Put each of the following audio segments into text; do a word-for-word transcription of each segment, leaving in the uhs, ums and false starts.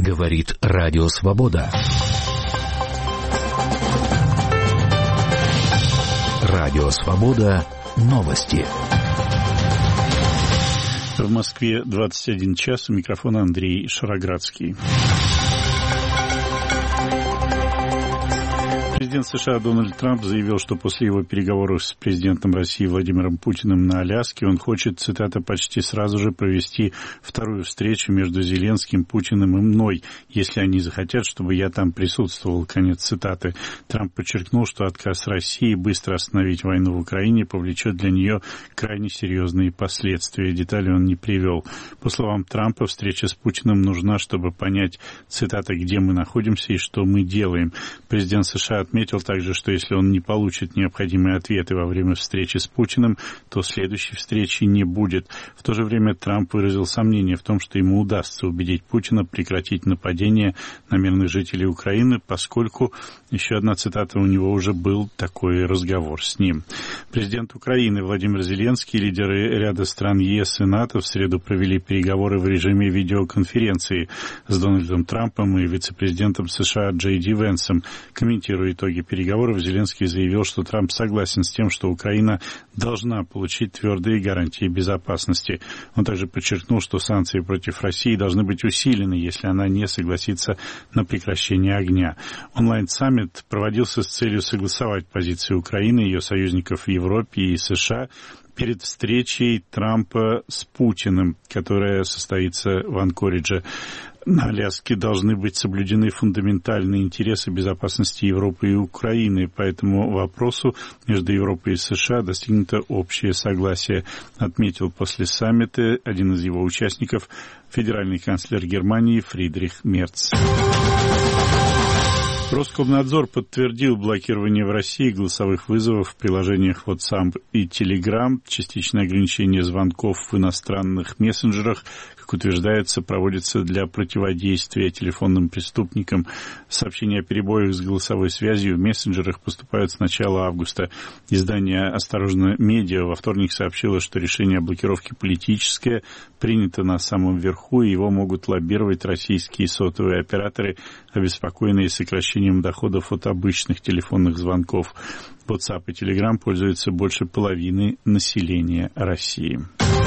Говорит Радио Свобода. Радио Свобода. Новости. В Москве двадцать один час. У микрофона Андрей Шароградский. Президент США Дональд Трамп заявил, что после его переговоров с президентом России Владимиром Путиным на Аляске он хочет, цитата, почти сразу же провести вторую встречу между Зеленским, Путиным и мной, если они захотят, чтобы я там присутствовал. Конец цитаты. Трамп подчеркнул, что отказ России быстро остановить войну в Украине повлечет для нее крайне серьезные последствия. Детали он не привел. По словам Трампа, встреча с Путиным нужна, чтобы понять, цитата, где мы находимся и что мы делаем. Президент США отметил также, что если он не получит необходимые ответы во время встречи с Путиным, то следующей встречи не будет. В то же время Трамп выразил сомнение в том, что ему удастся убедить Путина прекратить нападение на мирных жителей Украины, поскольку, еще одна цитата, у него уже был такой разговор с ним. Президент Украины Владимир Зеленский и лидеры ряда стран ЕС и НАТО в среду провели переговоры в режиме видеоконференции с Дональдом Трампом и вице-президентом США Джей Ди Венсом. Комментируя итоги переговоров, Зеленский заявил, что Трамп согласен с тем, что Украина должна получить твердые гарантии безопасности. Он также подчеркнул, что санкции против России должны быть усилены, если она не согласится на прекращение огня. Онлайн-саммит проводился с целью согласовать позиции Украины, ее союзников в Европе и США перед встречей Трампа с Путиным, которая состоится в Анкоридже. На Аляске должны быть соблюдены фундаментальные интересы безопасности Европы и Украины. По этому вопросу между Европой и США достигнуто общее согласие, отметил после саммита один из его участников, федеральный канцлер Германии Фридрих Мерц. Роскомнадзор подтвердил блокирование в России голосовых вызовов в приложениях WhatsApp и Telegram, частичное ограничение звонков в иностранных мессенджерах, как утверждается, проводится для противодействия телефонным преступникам. Сообщения о перебоях с голосовой связью в мессенджерах поступают с начала августа. Издание «Осторожно, медиа» во вторник сообщило, что решение о блокировке политическое, принято на самом верху, и его могут лоббировать российские сотовые операторы, обеспокоенные сокращением доходов от обычных телефонных звонков. WhatsApp и Telegram пользуются больше половины населения России.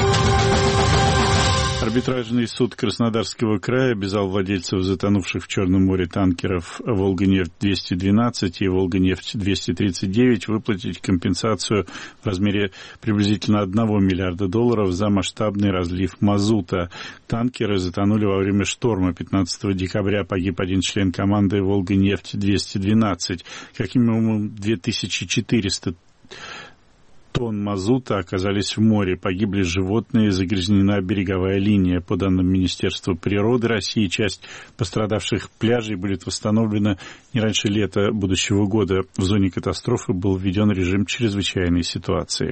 Арбитражный суд Краснодарского края обязал владельцев затонувших в Черном море танкеров «Волга-нефть двести двенадцать» и «Волга-нефть двести тридцать девять» выплатить компенсацию в размере приблизительно одного миллиарда долларов за масштабный разлив мазута. Танкеры затонули во время шторма. пятнадцатого декабря погиб один член команды «Волга-нефть двести двенадцать». Как минимум две тысячи четыреста тонн мазута оказались в море, погибли животные, загрязнена береговая линия. По данным Министерства природы России, часть пострадавших пляжей будет восстановлена не раньше лета будущего года. В зоне катастрофы был введен режим чрезвычайной ситуации.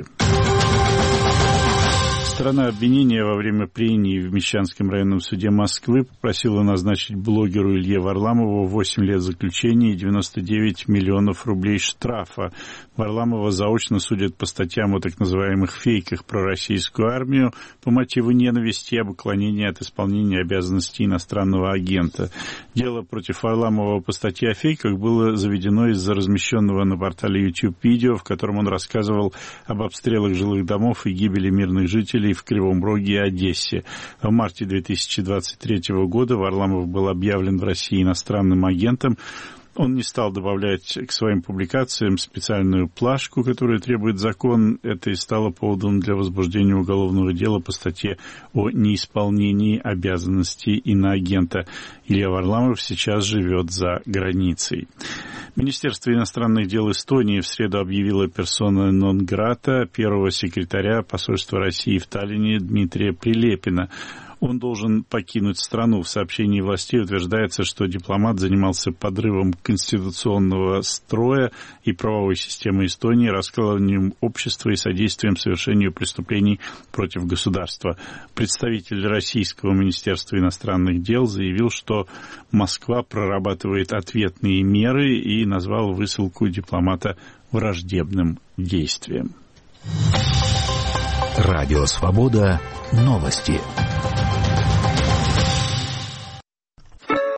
Сторона обвинения во время прений в Мещанском районном суде Москвы попросила назначить блогеру Илье Варламову восемь лет заключения и девяносто девять миллионов рублей штрафа. Варламова заочно судят по статьям о так называемых фейках про российскую армию по мотиву ненависти и обуклонения от исполнения обязанностей иностранного агента. Дело против Варламова по статье о фейках было заведено из-за размещенного на портале YouTube видео, в котором он рассказывал об обстрелах жилых домов и гибели мирных жителей в Кривом Роге и Одессе. В марте две тысячи двадцать третьего года Варламов был объявлен в России иностранным агентом. Он не стал добавлять к своим публикациям специальную плашку, которую требует закон. Это и стало поводом для возбуждения уголовного дела по статье о неисполнении обязанностей иноагента. Илья Варламов сейчас живет за границей. Министерство иностранных дел Эстонии в среду объявило персона нон-грата первого секретаря посольства России в Таллине Дмитрия Прилепина. Он должен покинуть страну. В сообщении властей утверждается, что дипломат занимался подрывом конституционного строя и правовой системы Эстонии, раскалыванием общества и содействием совершению преступлений против государства. Представитель Российского министерства иностранных дел заявил, что Москва прорабатывает ответные меры и назвал высылку дипломата враждебным действием. Радио Свобода. Новости.